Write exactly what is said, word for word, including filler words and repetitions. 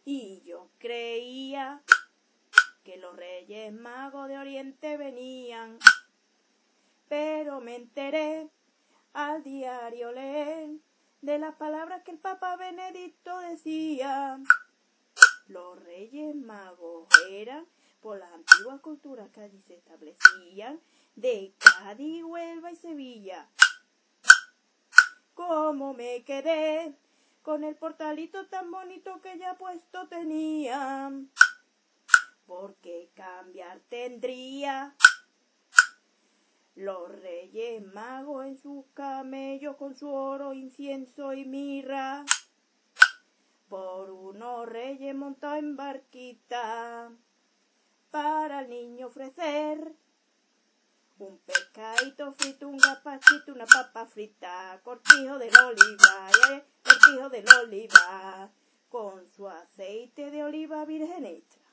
Y yo creía que los Reyes Magos de Oriente venían, pero me enteré al diario leer de las palabras que el Papa Benedicto decía. Los Reyes Magos eran, por las antiguas culturas que allí se establecían, de Cádiz, Huelva y Sevilla. Como me quedé con el portalito tan bonito que ya puesto tenía, porque cambiar tendría los Reyes Magos en sus camellos con su oro, incienso y mirra, por unos reyes montados en barquita, para el niño ofrecer un pescadito frito, un gazpachito, una papa frita, cortijo del oliva, eh, cortijo del oliva, con su aceite de oliva virgen extra.